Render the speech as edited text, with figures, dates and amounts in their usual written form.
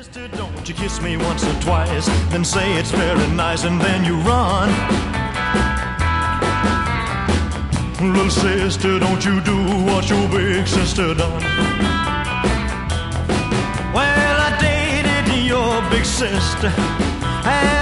Don't you kiss me once or twice, then say it's very nice, and then you run. Little sister, don't you do what your big sister done. Well, I dated your big sister, and